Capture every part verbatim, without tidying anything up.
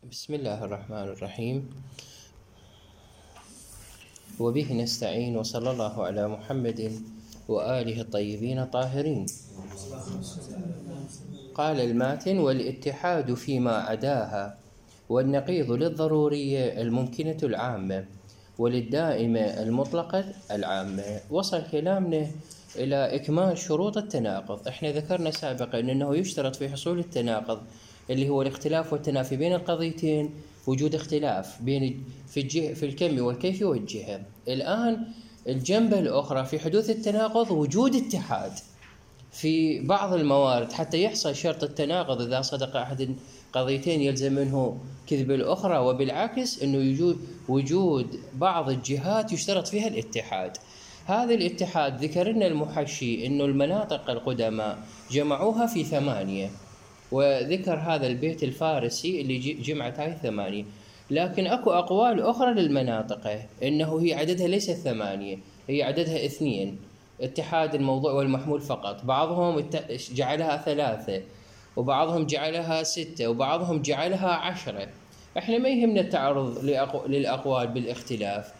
بسم الله الرحمن الرحيم، وبه نستعين، وصلى الله على محمد وآله الطيبين الطاهرين. قال الماتن: والاتحاد فيما عداها والنقيض للضرورية الممكنة العامة وللدائمة المطلقة العامة. وصل كلامنا إلى إكمال شروط التناقض. إحنا ذكرنا سابقا أنه يشترط في حصول التناقض اللي هو الاختلاف والتنافي بين القضيتين وجود اختلاف بين في الجهة في الكم والكيف والجهة. الآن الجنبة الأخرى في حدوث التناقض وجود اتحاد في بعض الموارد حتى يحصل شرط التناقض. إذا صدق أحد القضيتين يلزم منه كذب الأخرى، وبالعكس أنه يوجد وجود بعض الجهات يشترط فيها الاتحاد. هذا الاتحاد ذكر لنا المحشي أنه المناطق القدماء جمعوها في ثمانية، وذكر هذا البيت الفارسي اللي جمعت هاي ثمانية، لكن أكو أقوال أخرى للمناطق أنه هي عددها ليس ثمانية، هي عددها اثنين، اتحاد الموضوع والمحمول فقط. بعضهم جعلها ثلاثة، وبعضهم جعلها ستة، وبعضهم جعلها عشرة. احنا ما يهمنا التعرض للأقوال بالاختلاف،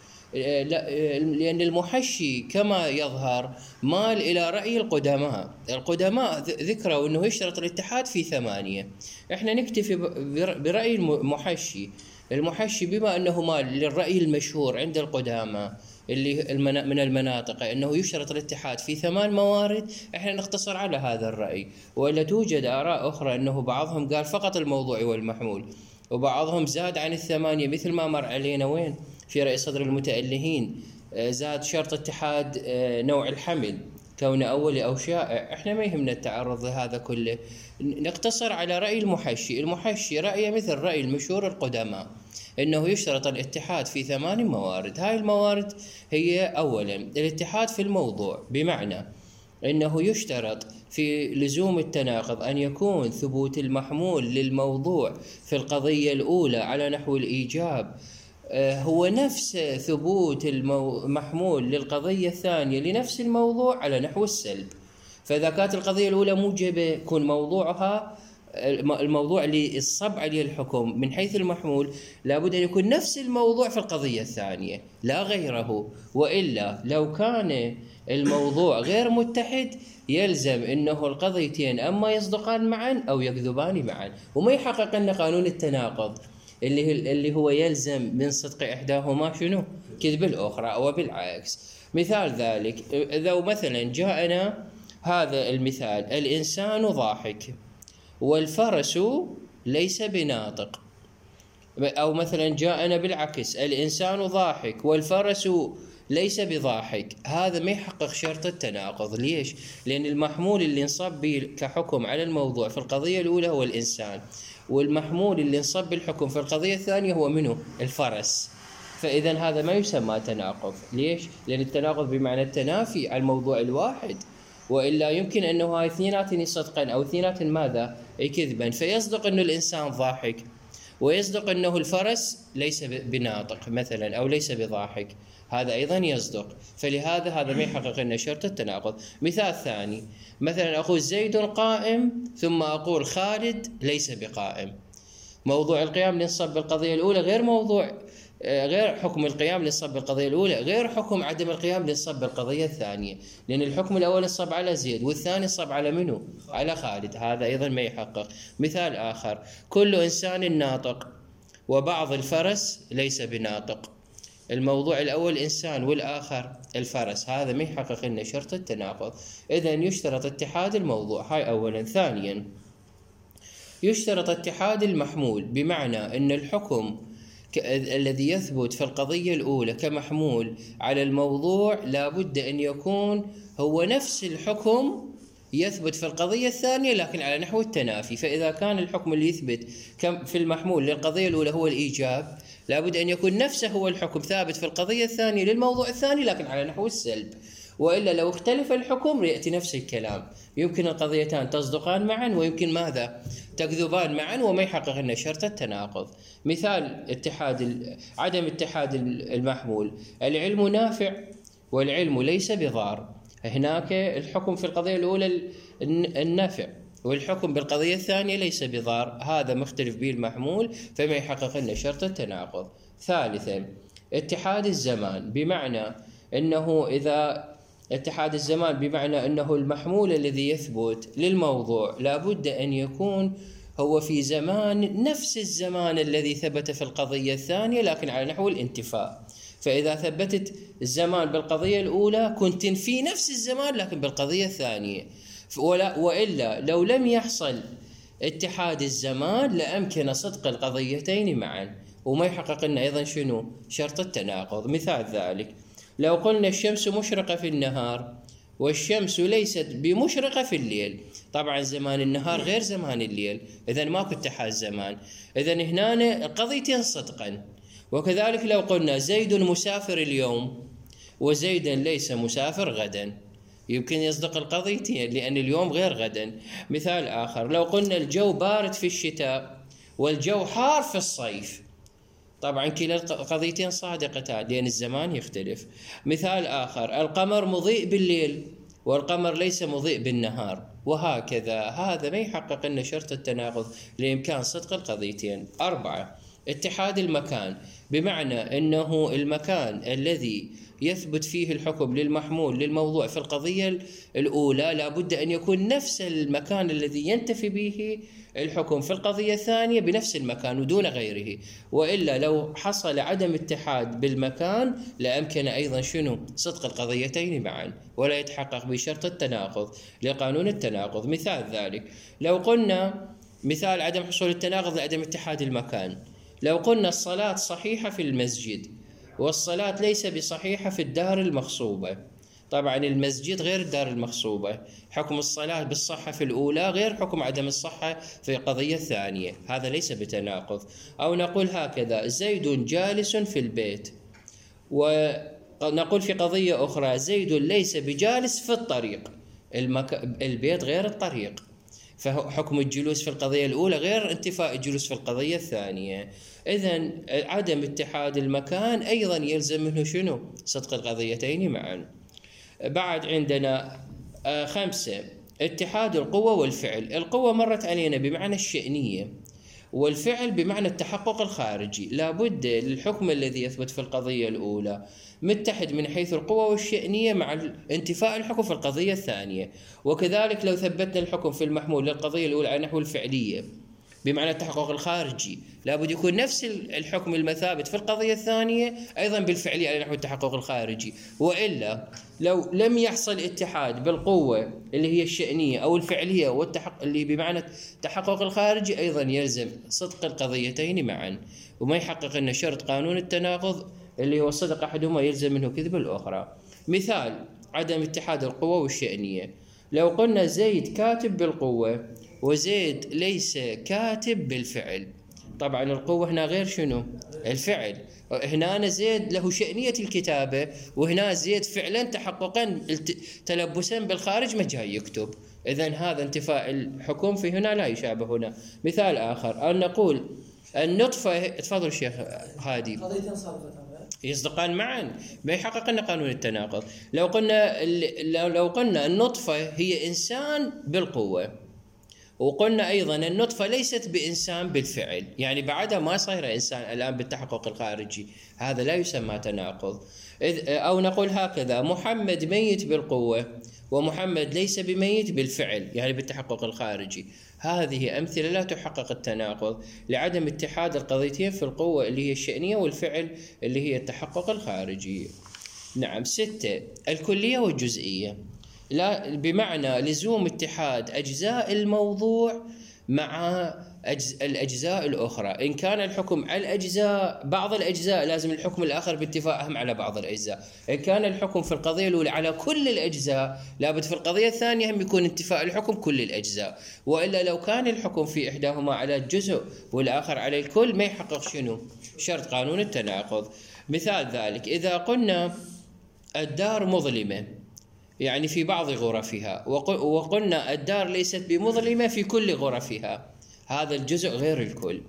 لأن المحشي كما يظهر مال إلى رأي القدماء. القدماء ذكروا أنه يشترط الاتحاد في ثمانية، احنا نكتفي برأي المحشي. المحشي بما أنه مال للرأي المشهور عند القدامى اللي من المناطق أنه يشترط الاتحاد في ثمان موارد، احنا نختصر على هذا الرأي. ولا توجد آراء أخرى أنه بعضهم قال فقط الموضوع والمحمول، وبعضهم زاد عن الثمانية، مثل ما مر علينا وين في رأي صدر المتألهين زاد شرط اتحاد نوع الحمل كونه أولي أو شائع. احنا ما يهمنا التعرض لهذا كله، نقتصر على رأي المحشي. المحشي رأيه مثل رأي المشهور القدماء انه يشترط الاتحاد في ثمان موارد. هاي الموارد هي اولا الاتحاد في الموضوع، بمعنى انه يشترط في لزوم التناقض ان يكون ثبوت المحمول للموضوع في القضية الاولى على نحو الايجاب هو نفس ثبوت المحمول للقضية الثانية لنفس الموضوع على نحو السلب. فإذا كانت القضية الأولى موجبة يكون موضوعها الموضوع اللي الصب عليه الحكم من حيث المحمول لابد أن يكون نفس الموضوع في القضية الثانية لا غيره، وإلا لو كان الموضوع غير متحد يلزم أنه القضيتين أما يصدقان معا أو يكذبان معا، وما يحقق لنا قانون التناقض اللي اللي هو يلزم من صدق إحداهما شنو؟ كذب الأخرى، أو بالعكس. مثال ذلك إذا مثلا جاءنا هذا المثال: الإنسان ضاحك والفرس ليس بناطق، أو مثلا جاءنا بالعكس: الإنسان ضاحك والفرس ليس بضاحك. هذا ما يحقق شرط التناقض. ليش؟ لأن المحمول اللي انصب به كحكم على الموضوع في القضية الأولى هو الإنسان، والمحمول اللي انصب الحكم في القضية الثانية هو منه؟ الفرس. فإذا هذا ما يسمى تناقض. ليش؟ لأن التناقض بمعنى التنافي على الموضوع الواحد، وإلا يمكن أنه هاي اثنيناتن صدقا أو اثنيناتن ماذا؟ كذبا. فيصدق أنه الإنسان ضاحك ويصدق أنه الفرس ليس بناطق مثلا أو ليس بضاحك، هذا أيضا يصدق. فلهذا هذا ما يحقق لنا شرط التناقض. مثال ثاني: مثلا أقول زيد قائم ثم أقول خالد ليس بقائم. موضوع القيام لنصب بالقضية الأولى غير موضوع غير حكم القيام للصب بالقضية الأولى غير حكم عدم القيام للصب بالقضية الثانية، لأن الحكم الأول الصب على زيد والثاني الصب على منه؟ على خالد. هذا أيضا ما يحقق. مثال آخر: كل إنسان ناطق وبعض الفرس ليس بناطق. الموضوع الأول إنسان والآخر الفرس، هذا ما يحقق لنا شرط التناقض. إذن يشترط اتحاد الموضوع، هاي أولا. ثانيا يشترط اتحاد المحمول، بمعنى أن الحكم الذي يثبت في القضية الأولى كمحمول على الموضوع لابد أن يكون هو نفس الحكم يثبت في القضية الثانية لكن على نحو التنافي. فإذا كان الحكم اللي يثبت في المحمول للقضية الأولى هو الإيجاب، لابد أن يكون نفسه هو الحكم ثابت في القضية الثانية للموضوع الثاني لكن على نحو السلب. وإلا لو اختلف الحكم يأتي نفس الكلام، يمكن القضيتان تصدقان معا ويمكن ماذا؟ تكذبان معا، وما يحقق لنا شرط التناقض. مثال اتحاد عدم اتحاد المحمول: العلم نافع والعلم ليس بضار. هناك الحكم في القضية الأولى النافع والحكم بالقضية الثانية ليس بضار، هذا مختلف به المحمول فما يحقق لنا شرط التناقض. ثالثا اتحاد الزمان، بمعنى أنه إذا اتحاد الزمان بمعنى أنه المحمول الذي يثبت للموضوع لابد أن يكون هو في زمان نفس الزمان الذي ثبت في القضية الثانية لكن على نحو الانتفاء. فإذا ثبتت الزمان بالقضية الأولى كنت في نفس الزمان لكن بالقضية الثانية، وإلا لو لم يحصل اتحاد الزمان لأمكن صدق القضيتين معا وما يحقق لنا أيضا شنو؟ شرط التناقض. مثال ذلك لو قلنا الشمس مشرقة في النهار والشمس ليست بمشرقة في الليل، طبعا زمان النهار غير زمان الليل، إذن ماكو اتحاد زمان، إذن هنا القضيتين صدقا. وكذلك لو قلنا زيد مسافر اليوم وزيد ليس مسافر غدا، يمكن يصدق القضيتين لأن اليوم غير غدا. مثال آخر لو قلنا الجو بارد في الشتاء والجو حار في الصيف، طبعا كلا القضيتين صادقتان لأن الزمان يختلف. مثال آخر القمر مضيء بالليل والقمر ليس مضيء بالنهار، وهكذا. هذا ما يحقق لنا شرط التناقض لإمكان صدق القضيتين. أربعة اتحاد المكان، بمعنى أنه المكان الذي يثبت فيه الحكم للمحمول للموضوع في القضية الأولى لابد أن يكون نفس المكان الذي ينتفي به الحكم في القضية الثانية بنفس المكان ودون غيره، وإلا لو حصل عدم اتحاد بالمكان لأمكن أيضا شنو؟ صدق القضيتين معا ولا يتحقق بشرط التناقض لقانون التناقض. مثال ذلك لو قلنا مثال عدم حصول التناقض لعدم اتحاد المكان، لو قلنا الصلاة صحيحة في المسجد والصلاة ليس بصحيحة في الدار المغصوبة، طبعا المسجد غير الدار المغصوبة، حكم الصلاة بالصحة في الأولى غير حكم عدم الصحة في القضية الثانية، هذا ليس بتناقض. أو نقول هكذا زيد جالس في البيت، ونقول في قضية أخرى زيد ليس بجالس في الطريق، المك... البيت غير الطريق، فحكم الجلوس في القضية الأولى غير انتفاء الجلوس في القضية الثانية. إذن عدم اتحاد المكان أيضا يلزم منه شنو؟ صدق القضيتين معا. بعد عندنا خمسة اتحاد القوة والفعل. القوة مرت علينا بمعنى الشأنية والفعل بمعنى التحقق الخارجي، لابد للحكم الذي يثبت في القضية الأولى متحد من حيث القوة والشأنية مع انتفاء الحكم في القضية الثانية. وكذلك لو ثبتنا الحكم في المحمول للقضية الأولى على نحو الفعلية بمعنى التحقق الخارجي لابد يكون نفس الحكم المثابت في القضية الثانية أيضا بالفعلية على نحو التحقق الخارجي، وإلا لو لم يحصل اتحاد بالقوة اللي هي الشأنية أو الفعلية والتحقق اللي بمعنى التحقق الخارجي أيضا يلزم صدق القضيتين معا وما يحقق لنا شرط قانون التناقض اللي هو صدق أحدهما يلزم منه كذب الأخرى. مثال عدم اتحاد القوة والشأنية، لو قلنا زيد كاتب بالقوة وزيد ليس كاتب بالفعل، طبعا القوة هنا غير شنو؟ الفعل، هنا زيد له شأنية الكتابة وهنا زيد فعلا تحققا تلبسا بالخارج ما جاي يكتب، إذن هذا انتفاء الحكم في هنا لا يشابه هنا. مثال آخر أن نقول النطفة، تفضل الشيخ هادي، يصدقان معا ما يحقق لنا قانون التناقض. لو قلنا لو قلنا النطفة هي إنسان بالقوة وقلنا أيضا النطفة ليست بإنسان بالفعل، يعني بعدها ما صاير إنسان الآن بالتحقق الخارجي، هذا لا يسمى تناقض. أو نقول هكذا محمد ميت بالقوة ومحمد ليس بميت بالفعل يعني بالتحقق الخارجي، هذه أمثلة لا تحقق التناقض لعدم اتحاد القضيتين في القوة اللي هي الشأنية والفعل اللي هي التحقق الخارجي. نعم. ستة الكلية والجزئية، لا بمعنى لزوم اتحاد أجزاء الموضوع مع الأجزاء الأخرى، إن كان الحكم على الأجزاء بعض الأجزاء لازم الحكم الآخر باتفاقهم على بعض الأجزاء، إن كان الحكم في القضية الأولى على كل الأجزاء لابد في القضية الثانية هم يكون اتفاق الحكم كل الأجزاء، وإلا لو كان الحكم في إحداهما على الجزء والآخر على الكل ما يحقق شنو؟ شرط قانون التناقض. مثال ذلك إذا قلنا الدار مظلمة يعني في بعض غرفها وقلنا الدار ليست بمظلمة في كل غرفها، هذا الجزء غير الكل،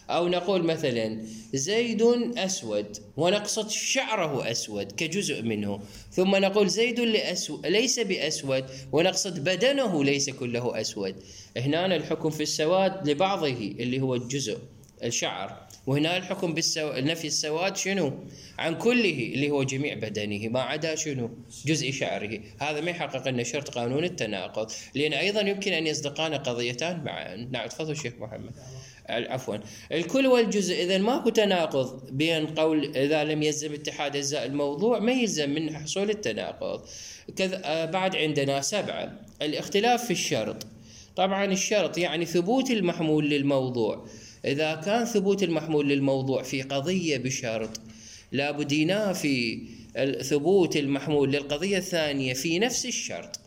أو نقول مثلا زيد أسود ونقصد شعره أسود كجزء منه، ثم نقول زيد ليس بأسود ونقصد بدنه ليس كله أسود. هنا الحكم في السواد لبعضه اللي هو الجزء الشعر، وهنا الحكم بالنفي السواد شنو؟ عن كله اللي هو جميع بدنه ما عدا شنو؟ جزء شعره. هذا ما يحقق لنا شرط قانون التناقض، لأن أيضا يمكن أن يصدقان قضيتان معا. نعم تفضل شيخ محمد. عفوا. الكل والجزء، إذا ماكو تناقض بين قول إذا لم يلزم اتحاد أجزاء الموضوع ما يلزم من حصول التناقض. كذا بعد عندنا سبعة الاختلاف في الشرط. طبعا الشرط يعني ثبوت المحمول للموضوع. إذا كان ثبوت المحمول للموضوع في قضية بشرط، لابد ينافي ثبوت المحمول للقضية الثانية في نفس الشرط.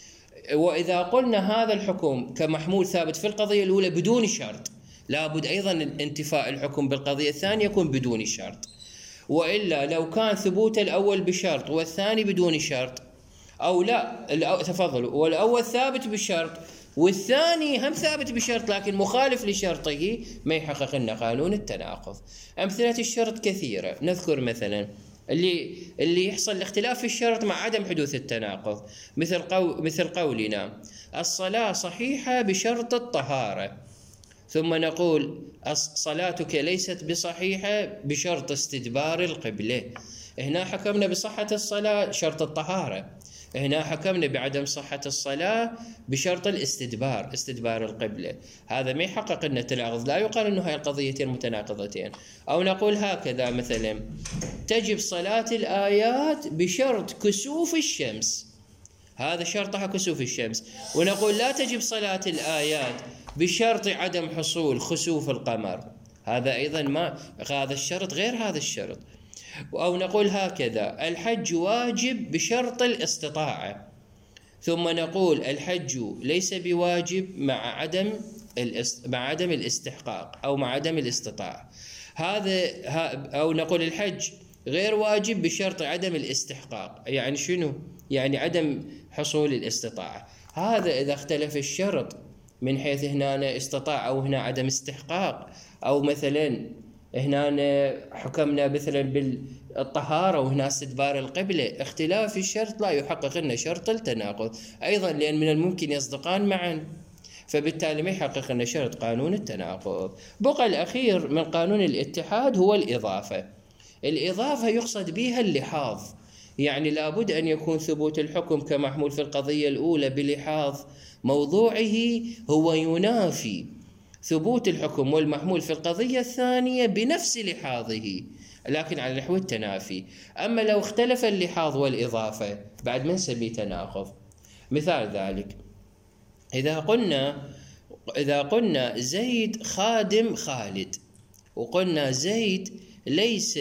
وإذا قلنا هذا الحكم كمحمول ثابت في القضية الأولى بدون شرط، لابد أيضا انتفاء الحكم بالقضية الثانية يكون بدون شرط. وإلا لو كان ثبوت الأول بشرط والثاني بدون شرط، أو لا تفضلوا والأول ثابت بشرط والثاني هم ثابت بشرط لكن مخالف لشرطه، ما يحقق لنا قانون التناقض. أمثلة الشرط كثيرة، نذكر مثلا اللي اللي يحصل الاختلاف في الشرط مع عدم حدوث التناقض، مثل قو مثل قولنا الصلاة صحيحة بشرط الطهارة، ثم نقول صلاتك ليست بصحيحة بشرط استدبار القبلة. هنا حكمنا بصحة الصلاة شرط الطهارة، هنا حكمنا بعدم صحة الصلاة بشرط الاستدبار استدبار القبلة. هذا ما يحقق لنا التناقض، لا يقال أنه هاي القضيتين متناقضتين. أو نقول هكذا مثلا تجب صلاة الآيات بشرط كسوف الشمس، هذا شرطها كسوف الشمس، ونقول لا تجب صلاة الآيات بشرط عدم حصول خسوف القمر، هذا أيضا ما هذا الشرط غير هذا الشرط. أو نقول هكذا الحج واجب بشرط الاستطاعة، ثم نقول الحج ليس بواجب مع عدم مع عدم الاستحقاق أو مع عدم الاستطاعة. هذا أو نقول الحج غير واجب بشرط عدم الاستحقاق، يعني شنو؟ يعني عدم حصول الاستطاعة. هذا إذا اختلف الشرط من حيث هنا استطاع أو هنا عدم استحقاق، أو مثلا هنا حكمنا مثلا بالطهارة وهنا استدبار القبلة، اختلاف الشرط لا يحقق لنا شرط التناقض أيضا، لأن من الممكن يصدقان معا، فبالتالي ما يحقق لنا شرط قانون التناقض. بقى الأخير من قانون الاتحاد هو الإضافة. الإضافة يقصد بها اللحاظ، يعني لابد أن يكون ثبوت الحكم كمحمول في القضية الأولى بلحاظ موضوعه هو ينافي ثبوت الحكم والمحمول في القضية الثانية بنفس لحاظه لكن على نحو التنافي. أما لو اختلف اللحاظ والإضافة بعد ما نسميه تناقض. مثال ذلك إذا قلنا إذا قلنا زيد خادم خالد، وقلنا زيد ليس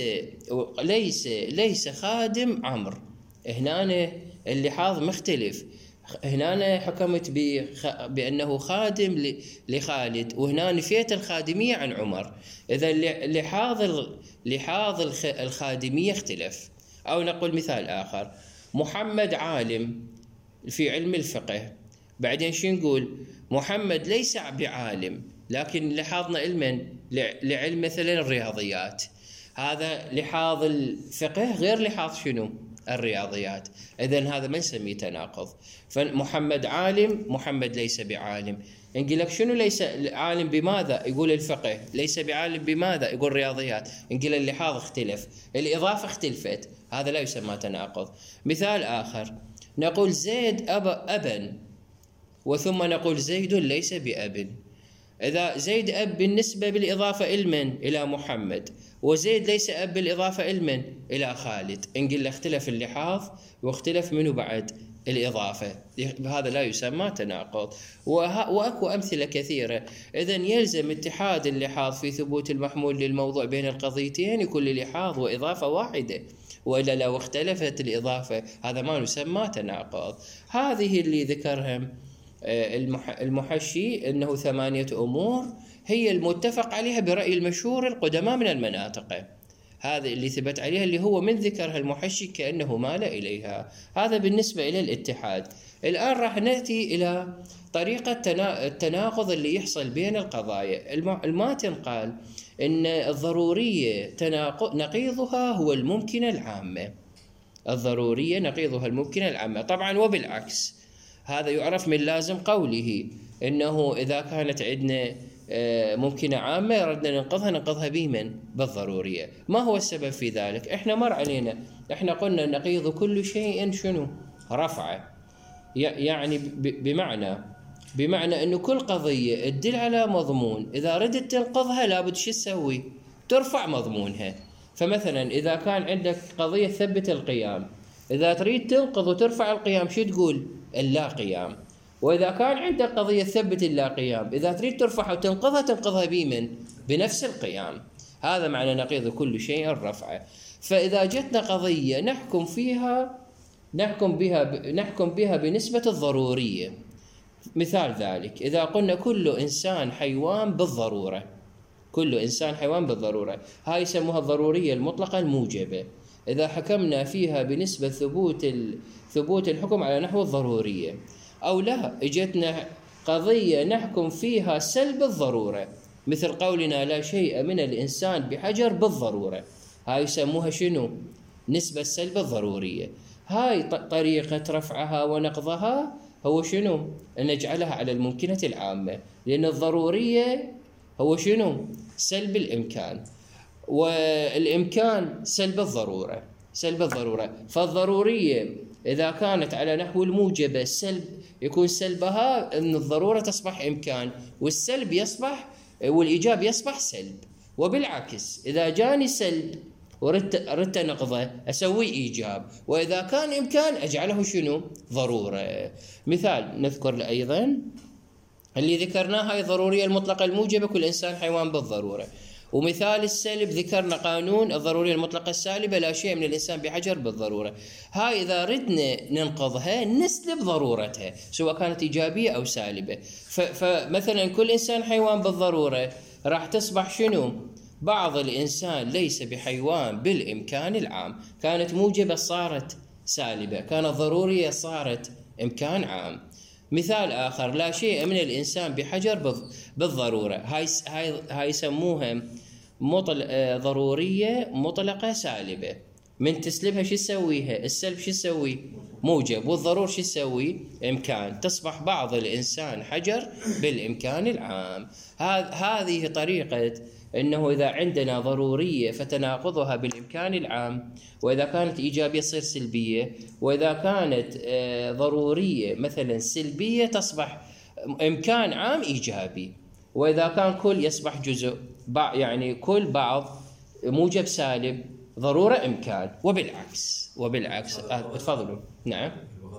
ليس ليس خادم عمرو، هنا اللحاظ مختلف. هنا حكمت بأنه خادم لخالد، وهنا نفيت الخادمية عن عمر، إذا لحاظ لحاظ الخادمية اختلف. أو نقول مثال آخر، محمد عالم في علم الفقه، بعدين شو نقول؟ محمد ليس بعالم لكن لحاظنا علما لعلم مثلا الرياضيات، هذا لحاظ الفقه غير لحاظ شنو؟ الرياضيات، إذن هذا ما نسميه تناقض. فمحمد عالم، محمد ليس بعالم. نقول لك شنو ليس عالم بماذا؟ يقول الفقه. ليس بعالم بماذا؟ يقول الرياضيات. نقول اللحاظ اختلف، الإضافة اختلفت، هذا لا يسمى تناقض. مثال آخر نقول زيد أب أبا، وثم نقول زيد ليس بأب. إذا زيد أب بالنسبة بالإضافة علما إلى محمد، وزيد ليس أب بالإضافة علما إلى خالد، نقول اختلف اللحاظ واختلف منه بعد الإضافة، هذا لا يسمى تناقض. وأكو أمثلة كثيرة. إذن يلزم اتحاد اللحاظ في ثبوت المحمول للموضوع بين القضيتين يكون للحاظ وإضافة واحدة، وإلا لو اختلفت الإضافة هذا ما يسمى تناقض. هذه اللي ذكرهم المحشي أنه ثمانية أمور هي المتفق عليها برأي المشهور القدماء من المناطق. هذا اللي ثبت عليها، اللي هو من ذكرها المحشي كأنه مال إليها. هذا بالنسبة إلى الاتحاد. الآن راح نأتي إلى طريقة التناقض اللي يحصل بين القضايا. الماتن قال إن الضرورية نقيضها هو الممكنة العامة، الضرورية نقيضها الممكنة العامة. طبعا وبالعكس، هذا يعرف من لازم قوله إنه إذا كانت عندنا ممكنة عامة ردنا ننقضها ننقضها بمن؟ بالضرورية. ما هو السبب في ذلك؟ إحنا مر علينا، إحنا قلنا نقيض كل شيء شنو؟ رفعه. يعني بمعنى بمعنى إنه كل قضية تدل على مضمون، إذا ردت تنقضها لابد شو تسوي؟ ترفع مضمونها. فمثلا إذا كان عندك قضية تثبت القيام، إذا تريد تنقض وترفع القيام شو تقول؟ اللا قيام. وإذا كان عندك قضية تثبت اللا قيام، إذا تريد ترفعها وتنقضها تنقضها بمن؟ بنفس القيام. هذا معنى نقيض كل شيء رفعه. فإذا جتنا قضية نحكم فيها نحكم بها نحكم بها بنسبة الضرورية. مثال ذلك إذا قلنا كل إنسان حيوان بالضرورة، كل إنسان حيوان بالضرورة، هاي يسموها الضرورية المطلقة الموجبة. إذا حكمنا فيها بنسبة ثبوت ثبوت الحكم على نحو الضرورية، أو لا اجتنا قضية نحكم فيها سلب الضرورة، مثل قولنا لا شيء من الإنسان بحجر بالضرورة، هاي يسموها شنو؟ نسبة سلب الضرورية. هاي طريقة رفعها ونقضها هو شنو؟ نجعلها على الممكنة العامة، لأن الضرورية هو شنو؟ سلب الإمكان، والإمكان سلب الضرورة، سلب الضرورة. فالضرورية إذا كانت على نحو الموجبة السلب يكون سلبها أن الضرورة تصبح إمكان، والسلب يصبح والإيجاب يصبح سلب. وبالعكس إذا جاني سلب وردت نقضه أسوي إيجاب، وإذا كان إمكان أجعله شنو؟ ضرورة. مثال نذكر أيضا اللي ذكرناه هاي الضرورية المطلقة الموجبة كل إنسان حيوان بالضرورة. ومثال السلب ذكرنا قانون الضرورية المطلقة السالبة لا شيء من الإنسان بحجر بالضرورة. هاي إذا ردنا ننقضها نسلب ضرورتها سواء كانت إيجابية أو سالبة. فمثلا كل إنسان حيوان بالضرورة راح تصبح شنو؟ بعض الإنسان ليس بحيوان بالإمكان العام، كانت موجبة صارت سالبة، كانت ضرورية صارت إمكان عام. مثال آخر لا شيء من الإنسان بحجر بالضرورة، هاي هاي هاي يسموها مطل ضرورية مطلقة سالبة. من تسلبها شو تسويها؟ السلب شو تسوي؟ موجب، والضرور شو تسوي؟ إمكان، تصبح بعض الإنسان حجر بالإمكان العام. هذه طريقة إنه إذا عندنا ضرورية فتناقضها بالإمكان العام، وإذا كانت إيجابية تصير سلبية، وإذا كانت ضرورية مثلا سلبية تصبح إمكان عام إيجابي، وإذا كان كل يصبح جزء، يعني كل بعض موجب سالب ضرورة إمكان. وبالعكس وبالعكس تفضلوا. نعم.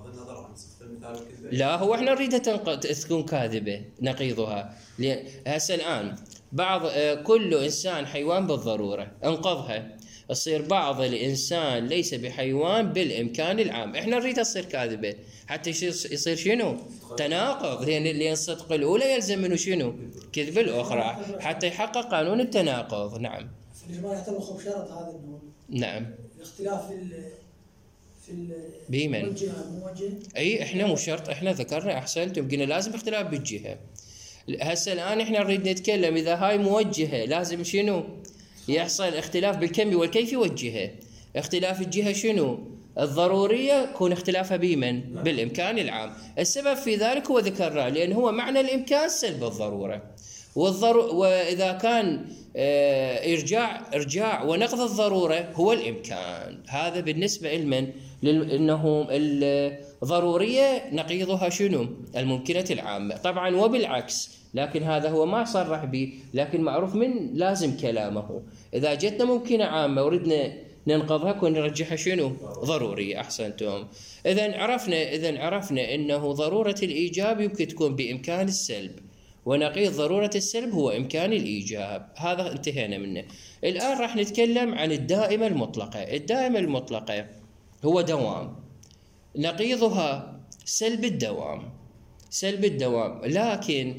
لا هو احنا نريدها تكون كاذبة نقيضها. هسه الآن بعض كل إنسان حيوان بالضرورة انقضها تصير بعض الإنسان ليس بحيوان بالإمكان العام، احنا نريدها تصير كاذبة حتى يصير شنو؟ تناقض، لأن اللي الصدق الأولى يلزم منه شنو؟ كذب الأخرى حتى يحقق قانون التناقض. نعم. فالإجماع يعتبر خب شرط هذا إنه نعم الاختلاف في ال في بمن؟ الجهة موجه. أي إحنا مو شرط، إحنا ذكرنا أحسنتم قلنا لازم اختلاف بالجهة. هسه الآن إحنا نريد نتكلم إذا هاي موجهة لازم شنو؟ يحصل اختلاف بالكم والكيف والجهة. اختلاف الجهة شنو؟ الضرورية يكون اختلافها بمن؟ بالإمكان العام. السبب في ذلك هو ذكرناه، لأن هو معنى الإمكان سلب الضرورة، والضر... وإذا كان اه إرجاع إرجاع ونقض الضرورة هو الإمكان. هذا بالنسبة لمن؟ لأنه الضرورية نقيضها شنو؟ الممكنة العامة. طبعا وبالعكس، لكن هذا هو ما صرح به، لكن معروف من لازم كلامه. إذا جتنا ممكنة عامة وردنا ننقضها كون نرجحها شنو؟ ضرورية. أحسنتم. إذا عرفنا إذا عرفنا أنه ضرورة الإيجاب يمكن تكون بإمكان السلب، ونقيض ضرورة السلب هو إمكان الإيجاب. هذا انتهينا منه. الآن راح نتكلم عن الدائمة المطلقة. الدائمة المطلقة هو دوام، نقيضها سلب الدوام، سلب الدوام. لكن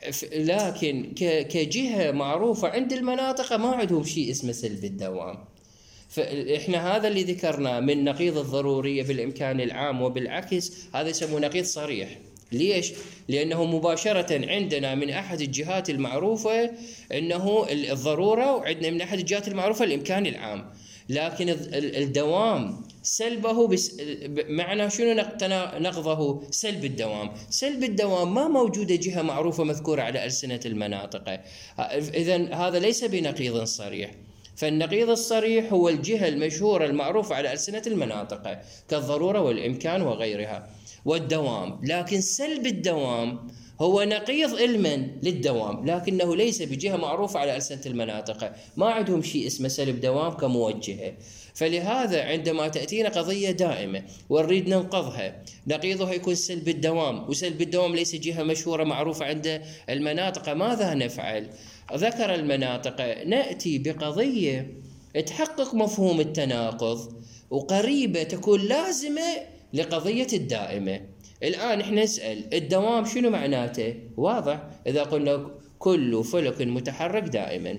لكن كجهة معروفة عند المناطق ما عندهم شيء اسمه سلب الدوام. فإحنا هذا اللي ذكرناه من نقيض الضرورية بالإمكان العام وبالعكس، هذا يسموه نقيض صريح. ليش؟ لأنه مباشرة عندنا من أحد الجهات المعروفة أنه الضرورة، وعندنا من أحد الجهات المعروفة الإمكان العام. لكن الدوام سلبه بس معنى شنو نقضه؟ سلب الدوام. سلب الدوام ما موجودة جهة معروفة مذكورة على ألسنة المناطق، إذن هذا ليس بنقيض صريح. فالنقيض الصريح هو الجهة المشهورة المعروفة على ألسنة المناطق كالضرورة والإمكان وغيرها والدوام. لكن سلب الدوام هو نقيض علما للدوام، لكنه ليس بجهة معروفة على ألسنة المناطق، ما عندهم شيء اسمه سلب دوام كموجهة. فلهذا عندما تأتينا قضية دائمة ونريد ننقضها، نقيضها يكون سلب الدوام، وسلب الدوام ليس جهة مشهورة معروفة عند المناطق، ماذا نفعل؟ ذكر المناطق، نأتي بقضية تحقق مفهوم التناقض وقريبة تكون لازمة لقضية الدائمة. الآن احنا نسأل الدوام شنو معناته؟ واضح، إذا قلنا كل فلك متحرك دائما،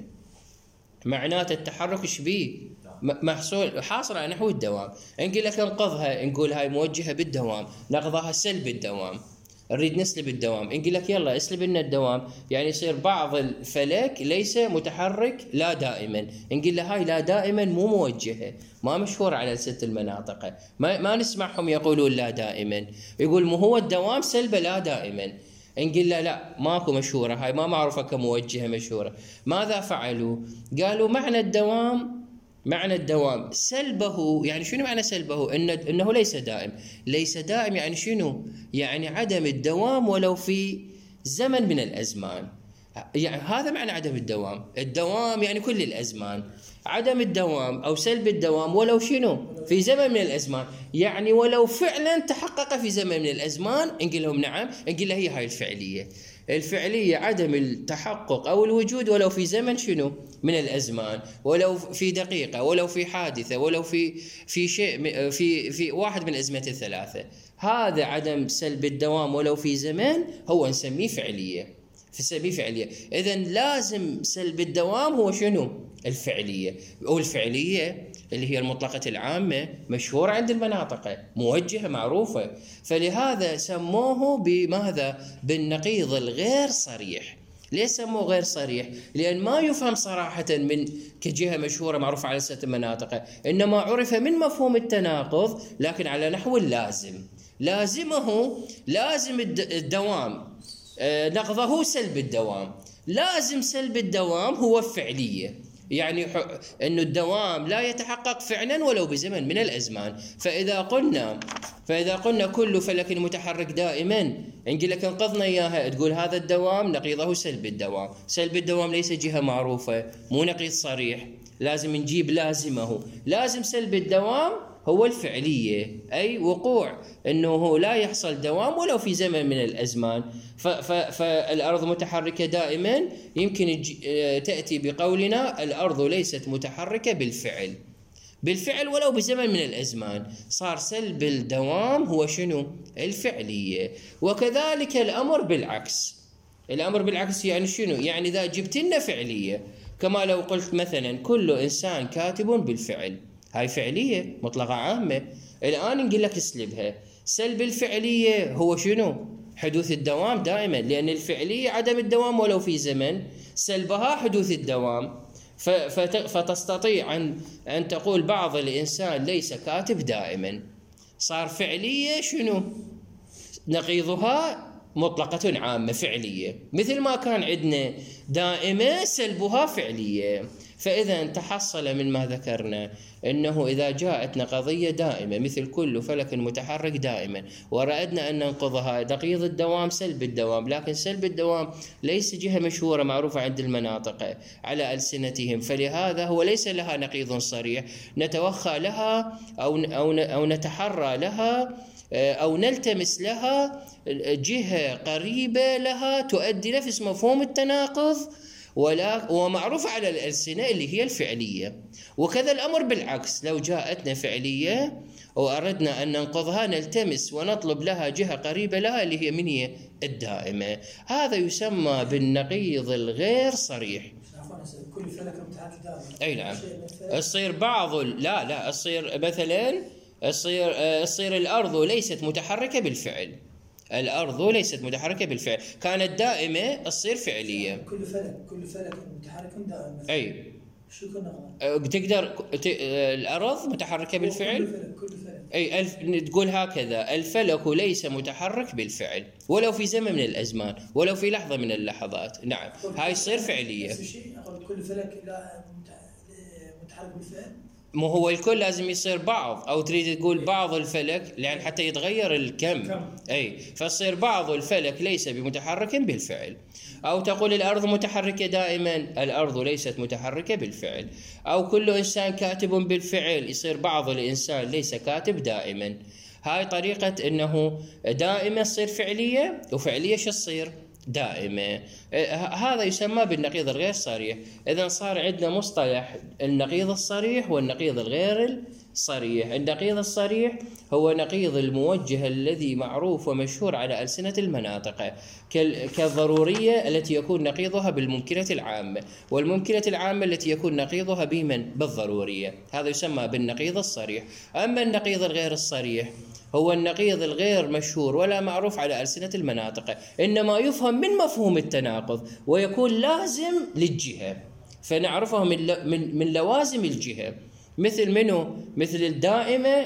معناته التحرك شبيه محصول حاصل على نحو الدوام. نقول لك انقضها، نقول هاي موجهة بالدوام، نقضها سلب الدوام، نريد نسلب الدوام، نقول لك يلا اسلب لنا الدوام، يعني يصير بعض الفلك ليس متحرك لا دائما، نقول له هاي لا دائما مو موجهة، ما مشهور على ست المناطق، ما, ما نسمعهم يقولون لا دائما، يقول مو هو الدوام سلبه لا دائما، نقول له لا ماكو مشهورة، هاي ما معروفة كموجهة مشهورة. ماذا فعلوا؟ قالوا معنى الدوام معنى الدوام سلبه، يعني شنو معنى سلبه؟ إن انه ليس دائم. ليس دائم يعني شنو؟ يعني عدم الدوام ولو في زمن من الازمان، يعني هذا معنى عدم الدوام. الدوام يعني كل الازمان، عدم الدوام او سلب الدوام ولو شنو؟ في زمن من الازمان، يعني ولو فعلا تحقق في زمن من الازمان، نقول لهم نعم، نقول له هي هاي الفعليه. الفعلية عدم التحقق أو الوجود ولو في زمن شنو؟ من الأزمان، ولو في دقيقة، ولو في حادثة، ولو في في شيء في في واحد من الأزمنة الثلاثة. هذا عدم سلب الدوام ولو في زمن هو نسميه فعلية، نسميه فعلية. إذن لازم سلب الدوام هو شنو؟ الفعلية. والفعلية اللي هي المطلقة العامة مشهورة عند المناطق، موجهة معروفة، فلهذا سموه بماذا؟ بالنقيض الغير صريح. ليش سموه غير صريح؟ لأن ما يفهم صراحة من كجهة مشهورة معروفة على ست المناطق، إنما عرف من مفهوم التناقض لكن على نحو اللازم. لازمه لازم الدوام، نقضه سلب الدوام. لازم سلب الدوام هو الفعلية، يعني أنه الدوام لا يتحقق فعلا ولو بزمن من الأزمان. فإذا قلنا فإذا قلنا كل فلك متحرك دائما، نقول لك انقضنا إياها، تقول هذا الدوام نقيضه سلب الدوام. سلب الدوام ليس جهة معروفة، مو نقيض صريح، لازم نجيب لازمه. لازم سلب الدوام هو الفعلية، أي وقوع أنه لا يحصل دوام ولو في زمن من الأزمان. فالأرض متحركة دائما، يمكن تأتي بقولنا الأرض ليست متحركة بالفعل بالفعل ولو بزمن من الأزمان، صار سلب الدوام هو شنو؟ الفعلية. وكذلك الأمر بالعكس. الأمر بالعكس يعني شنو؟ يعني إذا جبت لنا فعلية، كما لو قلت مثلا كل إنسان كاتب بالفعل، هاي فعلية مطلقة عامة، الآن نقول لك اسلبها. سلب الفعلية هو شنو؟ حدوث الدوام دائما، لأن الفعلية عدم الدوام ولو في زمن، سلبها حدوث الدوام. فتستطيع أن أن تقول بعض الإنسان ليس كاتب دائما، صار فعلية شنو؟ نقيضها مطلقة عامة فعلية، مثل ما كان عندنا دائمة سلبها فعلية. فإذا تحصل من ما ذكرنا أنه إذا جاءتنا قضية دائمة مثل كل فلك متحرك دائما ورأدنا أن ننقضها، نقيض الدوام سلب الدوام، لكن سلب الدوام ليس جهة مشهورة معروفة عند المناطق على ألسنتهم، فلهذا هو ليس لها نقيض صريح نتوخى لها أو أو أو نتحرى لها أو نلتمس لها جهة قريبة لها تؤدي نفس مفهوم التناقض ولا ومعروف على الألسنة اللي هي الفعلية. وكذا الأمر بالعكس، لو جاءتنا فعلية وأردنا أن ننقضها نلتمس ونطلب لها جهة قريبة لها اللي هي من هي؟ الدائمة. هذا يسمى بالنقيض الغير صريح. كل فلك متحرك دائما. اي نعم. تصير بعض لا لا تصير مثلا تصير تصير الارض ليست متحركه بالفعل. الارض ليست متحركه بالفعل، كانت دائمه تصير فعليه. كل فلك كل فلك متحرك دائما. اي شو كنا تقدر ت... الارض متحركه بالفعل. كل فلك كل فلك. اي الف... تقول هكذا: الفلك ليس متحرك بالفعل ولو في زمن من الازمان، ولو في لحظه من اللحظات. نعم، هاي تصير فعليه. نفس الشيء اقول كل فلك لا متحرك بالفعل. مو هو الكل لازم يصير بعض، او تريد تقول بعض الفلك لان حتى يتغير الكم. كم. اي فتصير بعض الفلك ليس بمتحرك بالفعل. او تقول الارض متحركه دائما، الارض ليست متحركه بالفعل. او كل انسان كاتب بالفعل، يصير بعض الانسان ليس كاتب دائما. هاي طريقه انه دائما تصير فعليه، وفعليه شو تصير؟ دائمة. هذا يسمى بالنقيض الغير صريح. إذن صار عندنا مصطلح النقيض الصريح والنقيض الغير صريح. النقيض الصريح هو نقيض الموجه الذي معروف ومشهور على ألسنة المناطق، كالضرورية التي يكون نقيضها بالممكنة العامة، والممكنة العامة التي يكون نقيضها بمن؟ بالضرورية. هذا يسمى بالنقيض الصريح. أما النقيض الغير الصريح هو النقيض الغير مشهور ولا معروف على ألسنة المناطق، إنما يفهم من مفهوم التناقض ويكون لازم للجهة، فنعرفه من من من لوازم الجهة. مثل منه؟ مثل الدائمة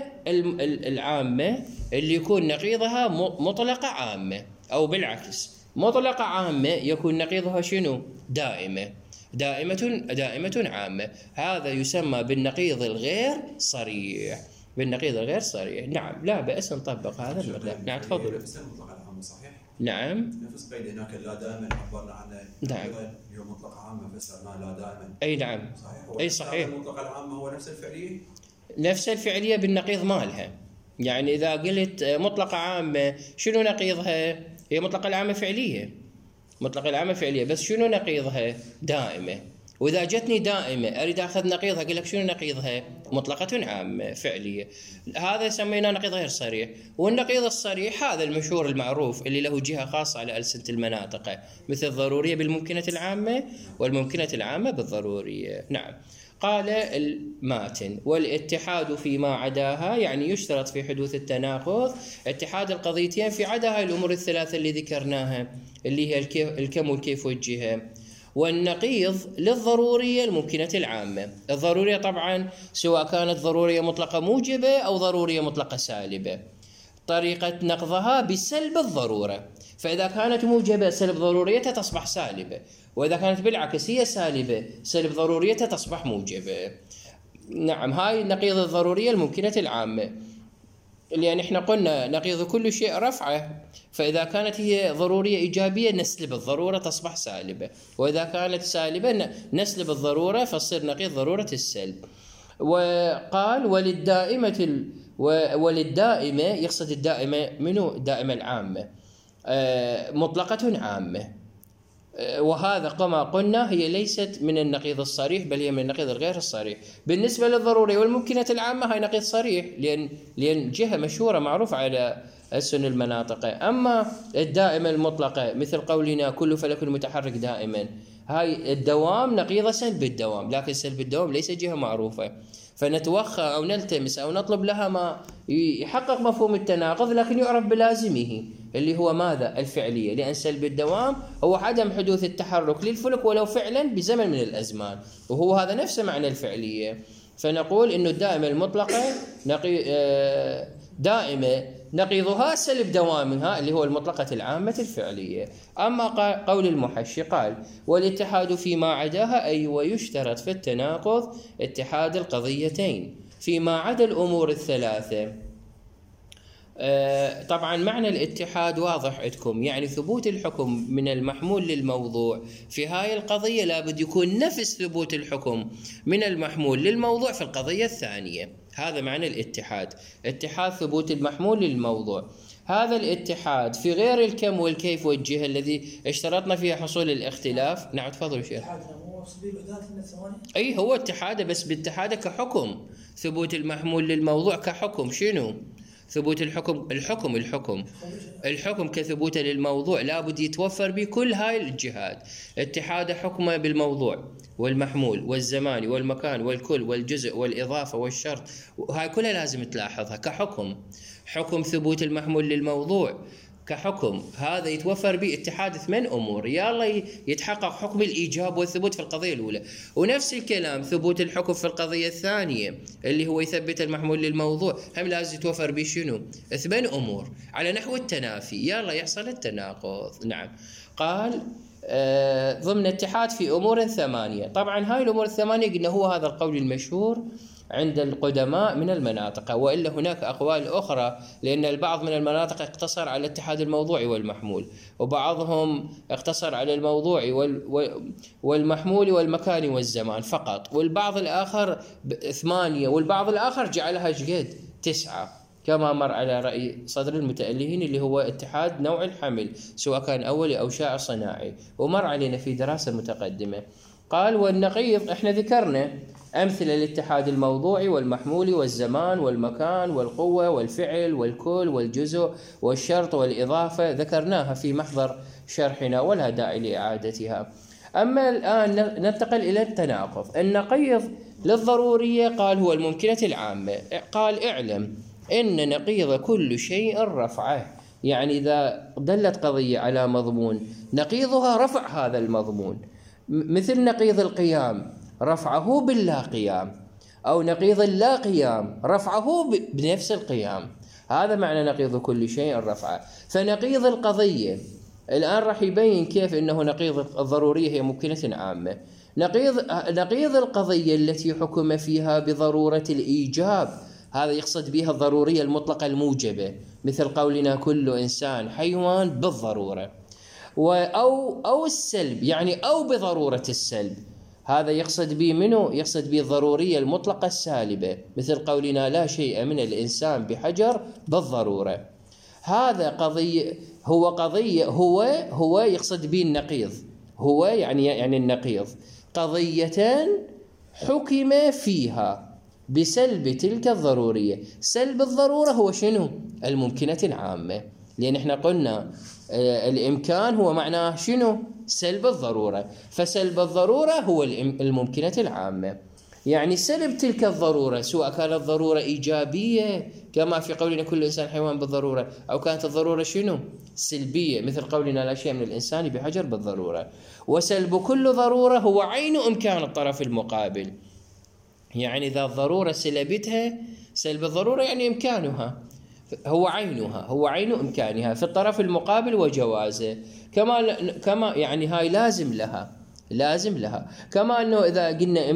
العامة اللي يكون نقيضها مطلقة عامة، أو بالعكس مطلقة عامة يكون نقيضها شنو؟ دائمة. دائمة دائمة عامة. هذا يسمى بالنقيض الغير صريح. بالنقيض الغير صريح. نعم، لا بأس نطبق هذا المبدأ. نعم تفضل. نفس المطلق العام صحيح؟ نعم. نفس قيد هناك لا دائما عبرنا عنه. نعم. اليوم مطلق عام فسرناه لا دائما. اي نعم. صحيح. اي صحيح. المطلق العام هو نفس الفعلية؟ نفس الفعلية بالنقيض مالها. يعني إذا قلت مطلقة عامة شنو نقيضها؟ هي مطلقة العامة فعلية. مطلقة العامة فعلية، بس شنو نقيضها؟ دائمة. وإذا جتني دائمة أريد أخذ نقيضها، أقول لك شنو نقيضها؟ مطلقة عامة فعلية. هذا سميناه نقيض غير صريح. والنقيض الصريح هذا المشهور المعروف اللي له جهة خاصة على ألسنة المناطق، مثل الضرورية بالممكنة العامة والممكنة العامة بالضرورية. نعم. قال الماتن: والاتحاد فيما عداها، يعني يشترط في حدوث التناقض اتحاد القضيتين في عدا هاي الأمور الثلاثة اللي ذكرناها، اللي هي الكم والكيف والجهة. والنقيض للضرورية الممكنة العامة. الضرورية طبعا سواء كانت ضرورية مطلقة موجبة أو ضرورية مطلقة سالبة، طريقة نقضها بسلب الضرورة. فإذا كانت موجبة سلب ضروريتها تصبح سالبة، وإذا كانت بالعكس هي سالبة سلب ضروريتها تصبح موجبة. نعم، هاي نقيض الضرورية الممكنة العامة، لأن احنا قلنا نقيض كل شيء رفعه، فإذا كانت هي ضرورية إيجابية نسلب الضرورة تصبح سالبة، وإذا كانت سالبة نسلب الضرورة فتصير نقيض ضرورة السلب. وقال: وللدائمة ال... وللدائمة، يقصد الدائمة منو؟ الدائمة العامة مطلقة عامة. وهذا كما قلنا هي ليست من النقيض الصريح، بل هي من النقيض الغير الصريح. بالنسبة للضرورية والممكنة العامة هاي نقيض صريح، لأن لأن جهة مشهورة معروفة على ألسن المناطق. أما الدائمة المطلقة مثل قولنا كل فلك متحرك دائما، هاي الدوام نقيضة سلب الدوام، لكن سلب الدوام ليس جهة معروفة، فنتوخى أو نلتمس أو نطلب لها ما يحقق مفهوم التناقض لكن يعرف بلازمه اللي هو ماذا؟ الفعلية، لأن سلب الدوام هو عدم حدوث التحرك للفلك ولو فعلا بزمن من الأزمان، وهو هذا نفس معنى الفعلية. فنقول إنه الدائمة المطلقة نقي... دائمة نقيضها سلب دوامها اللي هو المطلقة العامة الفعلية. أما قول المحشي قال: والاتحاد فيما عداها، أي ويشترط في التناقض اتحاد القضيتين فيما عدا الأمور الثلاثة. آه طبعا معنى الاتحاد واضح عندكم، يعني ثبوت الحكم من المحمول للموضوع في هاي القضية لابد يكون نفس ثبوت الحكم من المحمول للموضوع في القضية الثانية. هذا معنى الاتحاد، اتحاد ثبوت المحمول للموضوع. هذا الاتحاد في غير الكم والكيف والجهة الذي اشترطنا فيها حصول الاختلاف. نعم تفضل شيخ. أي هو اتحاده، بس باتحاده كحكم، ثبوت المحمول للموضوع كحكم. شنو ثبوت الحكم؟ الحكم الحكم الحكم كثبوته للموضوع لابد يتوفر به كل هاي الجهات. اتحاد حكمه بالموضوع والمحمول والزمان والمكان والكل والجزء والإضافة والشرط، وهاي كلها لازم تلاحظها كحكم. حكم ثبوت المحمول للموضوع كحكم، هذا يتوفر به اتحاد ثمان أمور، يلا يتحقق حكم الإيجاب والثبوت في القضية الأولى، ونفس الكلام ثبوت الحكم في القضية الثانية اللي هو يثبت المحمول للموضوع، هم لازم يتوفر به شنو؟ ثمان أمور على نحو التنافي، يلا يحصل التناقض. نعم. قال آه ضمن اتحاد في أمور ثمانية. طبعا هاي الأمور الثمانية قلنا هو هذا القول المشهور عند القدماء من المناطق، وإلا هناك أقوال أخرى، لأن البعض من المناطق اقتصر على اتحاد الموضوع والمحمول، وبعضهم اقتصر على الموضوع والمحمول والمكان والزمان فقط، والبعض الآخر ثمانية، والبعض الآخر جعلها جد تسعة، كما مر على رأي صدر المتألهين اللي هو اتحاد نوع الحمل سواء كان أولي أو شائع صناعي، ومر علينا في دراسة متقدمة. قال والنقيض، احنا ذكرنا أمثلة للاتحاد الموضوعي والمحمول والزمان والمكان والقوة والفعل والكل والجزء والشرط والإضافة، ذكرناها في محضر شرحنا ولا داعي لإعادتها. أما الآن ننتقل إلى التناقض. النقيض للضرورية قال هو الممكنة العامة. قال اعلم إن نقيض كل شيء رفعه، يعني إذا دلت قضية على مضمون نقيضها رفع هذا المضمون، مثل نقيض القيام رفعه باللا قيام، أو نقيض اللا قيام رفعه بنفس القيام، هذا معنى نقيض كل شيء رفعه. فنقيض القضية الآن راح يبين كيف أنه نقيض الضرورية هي ممكنة عامة. نقيض نقيض القضية التي حكم فيها بضرورة الإيجاب، هذا يقصد بها الضرورية المطلقة الموجبة، مثل قولنا كل إنسان حيوان بالضرورة، أو أو السلب، يعني أو بضرورة السلب، هذا يقصد به منه؟ يقصد به الضرورية المطلقة السالبة، مثل قولنا لا شيء من الإنسان بحجر بالضرورة. هذا قضية، هو قضية هو هو يقصد به النقيض، هو يعني يعني النقيض قضية حكم فيها بسلب تلك الضرورية. سلب الضرورة هو شنو؟ الممكنة العامة، لأن احنا قلنا الإمكان هو معناه شنو؟ سلب الضرورة، فسلب الضرورة هو الممكنة العامة، يعني سلب تلك الضرورة سواء كانت ضرورة إيجابية كما في قولنا كل إنسان حيوان بالضرورة، أو كانت الضرورة شنو؟ سلبية، مثل قولنا لا شيء من الإنسان بحجر بالضرورة. وسلب كل ضرورة هو عين إمكان الطرف المقابل، يعني إذا الضرورة سلبتها، سلب الضرورة يعني إمكانها، هو عينها، هو عين إمكانها في الطرف المقابل وجوازه، كما كما يعني هاي لازم لها، لازم لها، كما أنه إذا قلنا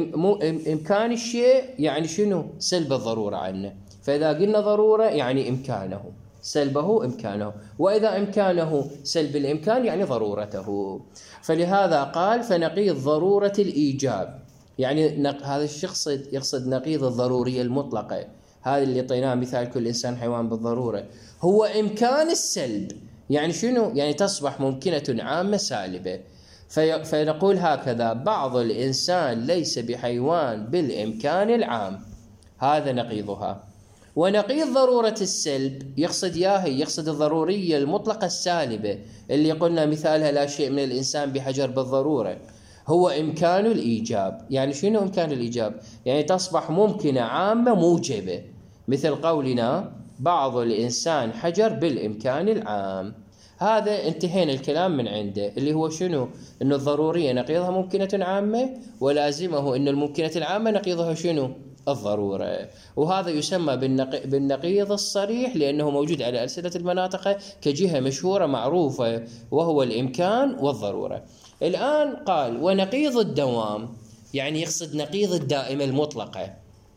إمكان الشيء يعني شنو؟ سلب الضرورة عنه، فإذا قلنا ضرورة يعني إمكانه، سلبه إمكانه، وإذا إمكانه سلب الإمكان يعني ضرورته. فلهذا قال فنقيض ضرورة الإيجاب، يعني هذا الشخص يقصد نقيض الضرورية المطلقة، هذا اللي طيناه مثال كل إنسان حيوان بالضرورة، هو إمكان السلب، يعني شنو؟ يعني تصبح ممكنة عامة سالبة. في فنقول هكذا بعض الإنسان ليس بحيوان بالإمكان العام، هذا نقيضها. ونقيض ضرورة السلب يقصد ياهي، يقصد الضرورية المطلقة السالبة اللي قلنا مثالها لا شيء من الإنسان بحجر بالضرورة، هو إمكان الإيجاب. يعني شنو إمكان الإيجاب؟ يعني تصبح ممكنة عامة موجبة، مثل قولنا بعض الإنسان حجر بالإمكان العام. هذا انتهينا الكلام من عنده، اللي هو شنو؟ إنه الضرورية نقيضها ممكنة عامة، ولازمه إنه الممكنة العامة نقيضها شنو؟ الضرورة. وهذا يسمى بالنقيض الصريح لأنه موجود على ألسنة المناطق كجهة مشهورة معروفة، وهو الإمكان والضرورة. الآن قال ونقيض الدوام، يعني يقصد نقيض الدائمة المطلقة،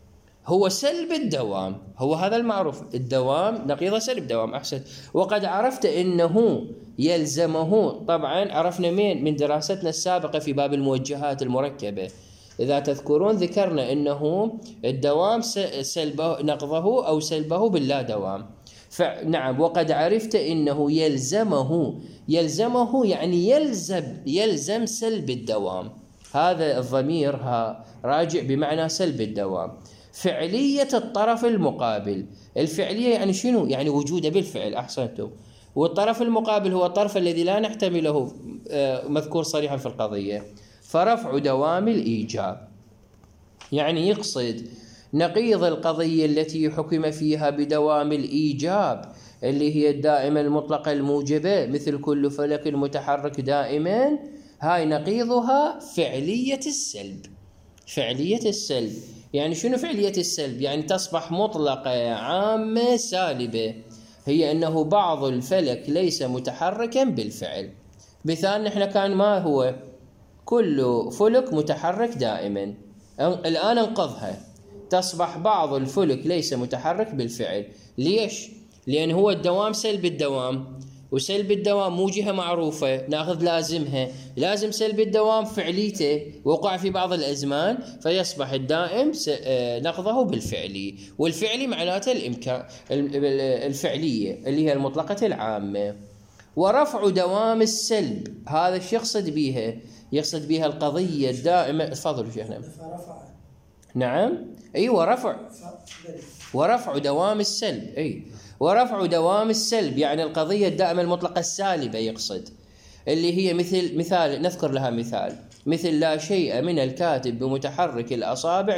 هو سلب الدوام، هو هذا المعروف، الدوام نقيض سلب دوام. أحسن. وقد عرفت إنه يلزمه، طبعا عرفنا مين؟ من دراستنا السابقة في باب الموجهات المركبة، إذا تذكرون ذكرنا إنه الدوام سلبه نقضه أو سلبه باللا دوام. فنعم، وقد عرفت إنه يلزمه، يلزمه يعني يلزم يلزم سلب الدوام، هذا الضمير ها راجع بمعنى سلب الدوام. فعلية الطرف المقابل، الفعلية يعني شنو؟ يعني وجوده بالفعل. أحسنتم. والطرف المقابل هو الطرف الذي لا نحتمله مذكور صريحا في القضية. فرفع دوام الإيجاب، يعني يقصد نقيض القضية التي حكم فيها بدوام الإيجاب اللي هي الدائمة المطلقة الموجبة مثل كل فلك متحرك دائما، هاي نقيضها فعلية السلب. فعلية السلب يعني شنو فعلية السلب؟ يعني تصبح مطلقة عامة سالبة، هي أنه بعض الفلك ليس متحركا بالفعل. مثال نحن كان ما هو كل فلك متحرك دائما، الآن انقضها تصبح بعض الفلك ليس متحرك بالفعل. ليش؟ لأن هو الدوام سلب الدوام، وسلب الدوام مو جهة معروفة ناخذ لازمها، لازم سلب الدوام فعليته وقع في بعض الأزمان، فيصبح الدائم نقضه بالفعلي، والفعلي معناته الإمكان الفعلية اللي هي المطلقة العامة. ورفع دوام السلب هذا الشيء يقصد بيها، يقصد بيها القضية الدائمة. تفضلوا شيخنا. فرفع. نعم أي ورفع ورفع دوام السلب، أي ورفع دوام السلب يعني القضية الدائمة المطلقة السالبة يقصد، اللي هي مثل مثال نذكر لها مثال مثل لا شيء من الكاتب بمتحرك الأصابع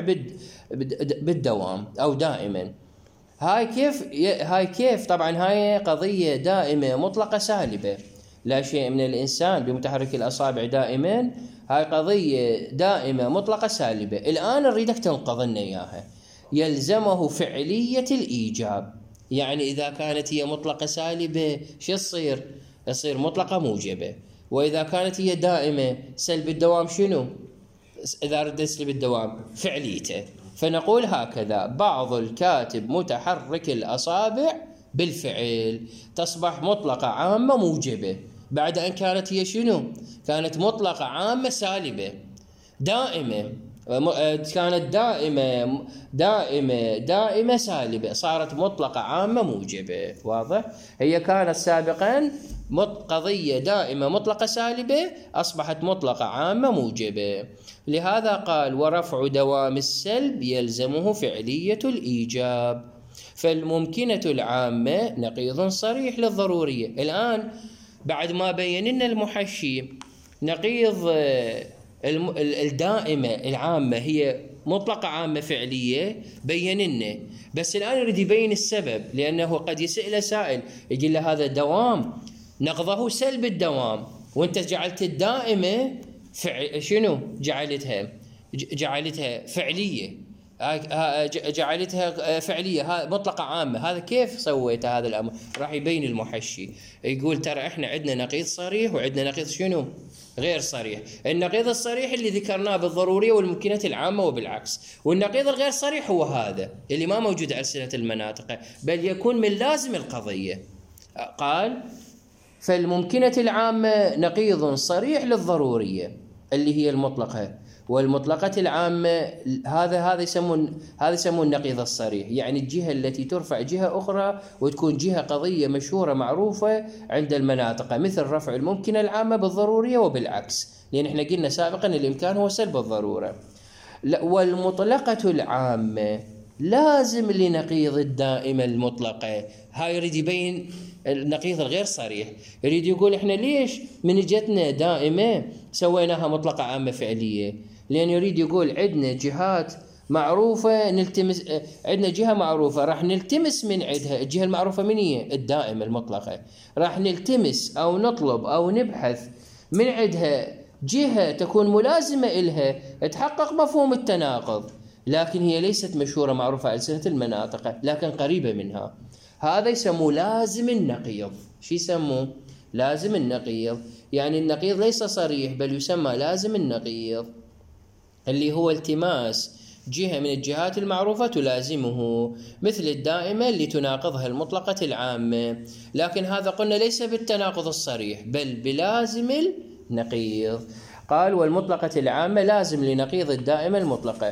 بالدوام أو دائما. هاي كيف هاي كيف طبعا هاي قضية دائمة مطلقة سالبة، لا شيء من الإنسان بمتحرك الأصابع دائما، هاي قضية دائمة مطلقة سالبة. الآن نريدك تنقض لنا إياها، يلزمه فعلية الإيجاب، يعني إذا كانت هي مطلقة سالبة شو يصير؟ يصير مطلقة موجبة. وإذا كانت هي دائمة سلب الدوام شنو؟ إذا ردت سلب الدوام فعليته. فنقول هكذا: بعض الكاتب متحرك الأصابع بالفعل تصبح مطلقة عامة موجبة، بعد أن كانت هي شنو؟ كانت مطلقة عامة سالبة دائمة، كانت دائمة دائمة دائمة سالبة، صارت مطلقة عامة موجبة. واضح؟ هي كانت سابقا قضية دائمة مطلقة سالبة، أصبحت مطلقة عامة موجبة. لهذا قال: ورفع دوام السلب يلزمه فعلية الإيجاب، فالممكنة العامة نقيض صريح للضرورية. الآن بعد ما بين لنا المحشي نقيض الدائمة العامة هي مطلقة عامة فعلية، بين لنا، بس الآن يريد يبين السبب، لأنه قد يسأل سائل يقول له هذا دوام نقضه سلب الدوام، وانت جعلت الدائمة فع... شنو جعلتها؟ جعلتها فعلية، جعلتها فعلية مطلقة عامة. هذا كيف سويت هذا الأمر؟ راح يبين المحشي، يقول ترى احنا عندنا نقيض صريح وعندنا نقيض شنو؟ غير صريح. النقيض الصريح اللي ذكرناه بالضرورية والممكنة العامة وبالعكس، والنقيض الغير صريح هو هذا اللي ما موجود على ألسنة المناطق، بل يكون من لازم القضية. قال: فالممكنة العامة نقيض صريح للضرورية اللي هي المطلقة، والمطلقة العامة هذا هذا يسمون هذا يسمون النقيض الصريح، يعني الجهة التي ترفع جهة أخرى وتكون جهة قضية مشهورة معروفة عند المناطق، مثل رفع الممكنة العامة بالضرورية وبالعكس، لأن احنا قلنا سابقا الإمكان هو سلب الضرورة. والمطلقة العامة لازم لنقيض الدائمة المطلقة. هاي يريد يبين النقيض الغير صريح، يريد يقول احنا ليش من جتنا دائمة سويناها مطلقة عامة فعلية؟ لأن يريد يقول عندنا جهات معروفة نلتمس، عندنا جهة معروفة راح نلتمس من عندها، الجهة المعروفة من هي؟ الدائمة المطلقة. راح نلتمس أو نطلب أو نبحث من عندها جهة تكون ملازمة إلها تحقق مفهوم التناقض، لكن هي ليست مشهورة معروفة على ألسنة المناطق، لكن قريبة منها. هذا يسموه لازم النقيض. شو يسموه؟ لازم النقيض، يعني النقيض ليس صريح بل يسمى لازم النقيض، اللي هو التماس جهة من الجهات المعروفة تلازمه، مثل الدائمة اللي تناقضها المطلقة العامة، لكن هذا قلنا ليس بالتناقض الصريح بل بلازم النقيض. قال: والمطلقة العامة لازم لنقيض الدائمة المطلقة،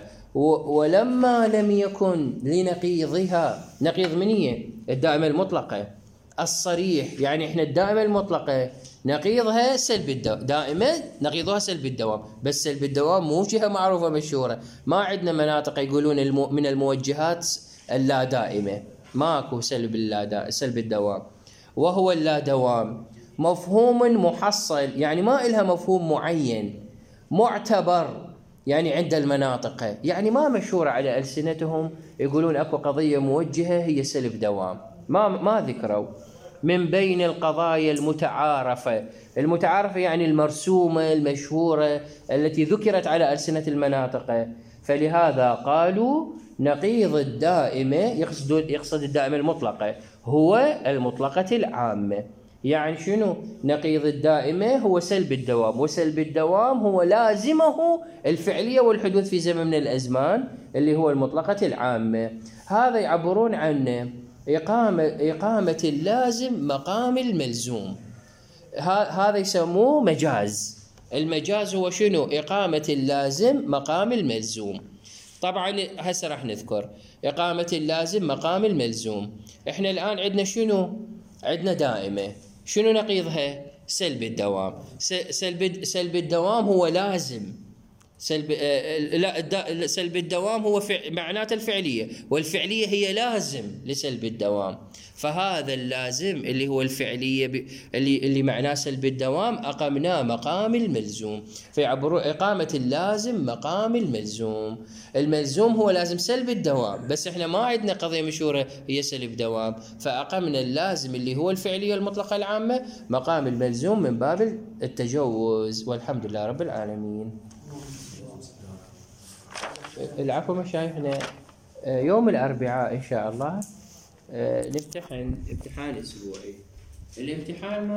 ولما لم يكن لنقيضها، نقيض من هي؟ الدائمة المطلقة الصريح، يعني احنا الدائمة المطلقة نقيضها سلب الدوام، دائما نقيضها سلب الدوام، بس سلب الدوام مو جهة معروفة مشهورة، ما عندنا مناطق يقولون المو من الموجهات اللا دائمة، ماكو سلب اللا سلب الدوام، وهو اللا دوام مفهوم محصل، يعني ما إلها مفهوم معين معتبر يعني عند المناطق، يعني ما مشهورة على ألسنتهم يقولون أكو قضية موجهة هي سلب دوام، ما ما ذكروا. من بين القضايا المتعارفة، المتعارفة يعني المرسومة المشهورة التي ذكرت على ألسنة المناطق، فلهذا قالوا نقيض الدائمة، يقصد يقصد الدائمة المطلقة هو المطلقة العامة. يعني شنو؟ نقيض الدائمة هو سلب الدوام، وسلب الدوام هو لازمه الفعلية والحدوث في زمن من الأزمان اللي هو المطلقة العامة. هذا يعبرون عنه إقامة إقامة اللازم مقام الملزوم، هذا يسموه مجاز. المجاز هو شنو؟ إقامة اللازم مقام الملزوم. طبعا هسه راح نذكر إقامة اللازم مقام الملزوم. إحنا الآن عندنا شنو؟ عندنا دائمة، شنو نقيضها؟ سلب الدوام. سلب سلب الدوام هو لازم، سلب لا سلب الدوام هو معناته الفعلية، والفعلية هي لازم لسلب الدوام. فهذا اللازم اللي هو الفعلية اللي اللي معناه سلب الدوام أقمناه مقام الملزوم، فيعبرون إقامة اللازم مقام الملزوم. الملزوم هو لازم سلب الدوام، بس احنا ما عندنا قضية مشهورة هي سلب دوام، فأقمنا اللازم اللي هو الفعلية المطلقة العامة مقام الملزوم من باب التجوز. والحمد لله رب العالمين. العفو مشايخنا، يوم الأربعاء إن شاء الله نمتحن امتحان أسبوعي. الامتحان